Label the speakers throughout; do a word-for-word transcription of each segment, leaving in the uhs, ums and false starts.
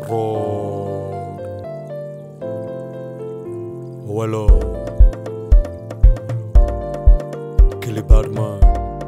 Speaker 1: Road. Wello. Kill it bad man.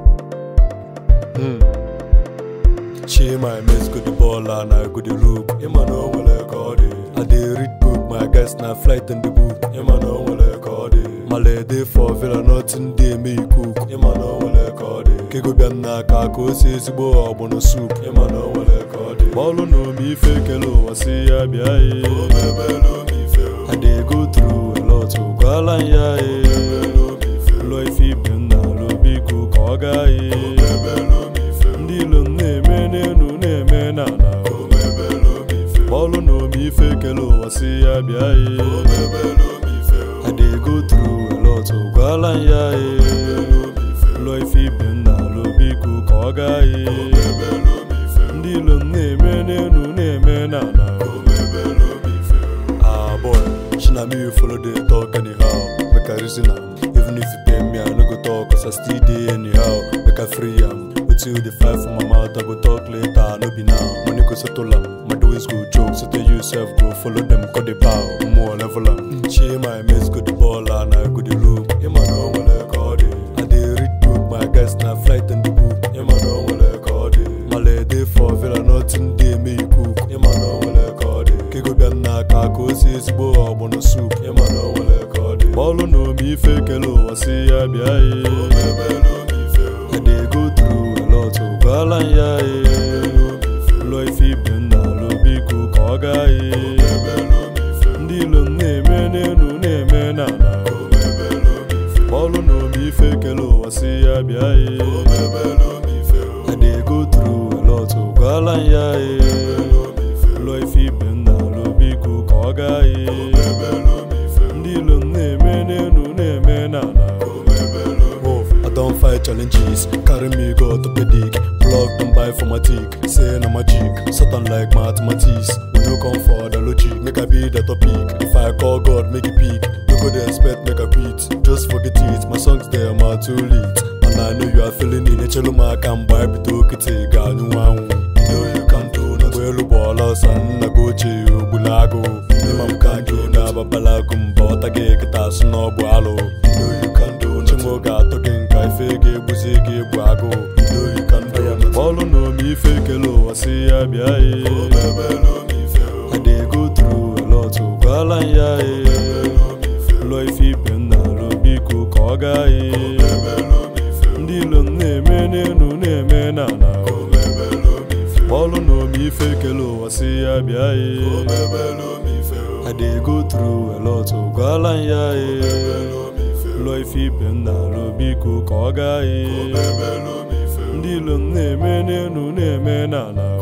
Speaker 1: Hmm. She my miss good the ball and I good the look. Yeah man, no one like all day. I did read book, my guys now flight in the book. Yeah man, no one like all day. My lady for villa nothing day me cook. Yeah man, no one like all day. Kiko bianna kako si si bo obono soup. Yeah man, no one like all day. Bolo no me fake hello, I see ya be aye. Oh baby, no me feel. I dey go through a lot to go and ya eh. Lo ifi bianna lo bi cook oga eh. Oh baby, no me feel. Ndilo ne me ne nu ne me na na. Oh baby, no me feel. Bolo no me fake hello, I see ya be aye. Oh baby, no me feel. I dey go through a lot to go and ya eh. Lo ifi bianna lo bi cook oga eh. Ndilo ne me ne nu ne me na na. Ah boy, she na me you follow the talk anyhow. Make I reason am. Even if you pay me, I no go talk, cause I still dey anyhow. Make I free am. Until the five from my mouth, I go talk later, no be now. Money go settle am. My doings go joke, so tell yourself go follow them, cut the bow, more level am. She my mates go the ball and I go the loop. Yeah man, no one like all day. I dey read book, my guys now flight in the book. Yeah man, no one like all day. My lady for villa nothing day me cook. Yeah man, no one like all day. Kiko bianna kako si si bo obono soup. Yeah man, no one like all day. Bolo no me fake hello, I see ya be aye. Oh baby, no me feel. I dey go through a lot to go and ya eh. Lo ifi bianna lo bi cook oga eh. Oh baby, no me feel. Ndilo ne me ne nu ne me na na. Oh baby, no me feel. Bolo no me fake hello, I see ya be aye. Oh baby, no me feel. I dey go through a lot to go and ya eh. Lo ifi bianna lo bi cook oga eh. Oh baby, no me feel. Ndilo ne me ne nu ne me na na. I don't fight challenges, carry me go orthopedic. Plug them buy for my tick, say na magic. Satan like mathematics, we no come for the logic. Make I be the topic, if I call God make it peak. No go dey expect make I quit, just forget it. My songs there are too late, and I know you are feeling it. Echelo ma can buy bito kete ga nu wan. You know you can do no welu bola san na go che bulago. Ni mam kan do na babala kumba tage kita sno bualo. You know you can do no chimoga talking kai fege buzege buago. You know you can do no bolo no me fake hello, I see ya be aye. Oh baby, no me feel. I dey go through a lot to go and ya eh. Lo ifi bianna lo bi cook oga eh. Oh baby, no me feel. Ndilo ne me ne nu ne me na na. Oh baby, no me feel. Bolo no me fake hello, I see ya be aye. Oh baby, no me feel. I dey go through a lot to go and ya eh. Lo ifi bianna lo bi cook oga eh. Oh baby, no me feel. Ndilo ne me ne nu ne me na na.